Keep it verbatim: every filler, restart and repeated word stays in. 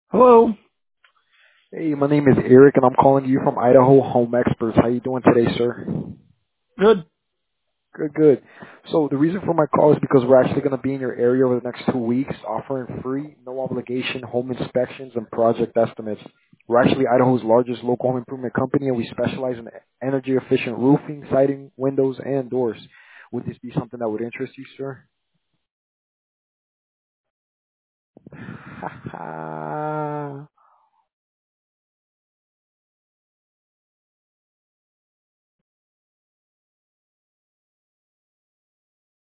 Hello. Hey, my name is Eric, and I'm calling you from Idaho Home Experts. How you doing today, sir? Good. Good, good. So the reason for my call is because we're actually going to be in your area over the next two weeks, offering free, no obligation home inspections and project estimates. We're actually Idaho's largest local home improvement company, and we specialize in energy efficient roofing, siding, windows, and doors. Would this be something that would interest you, sir?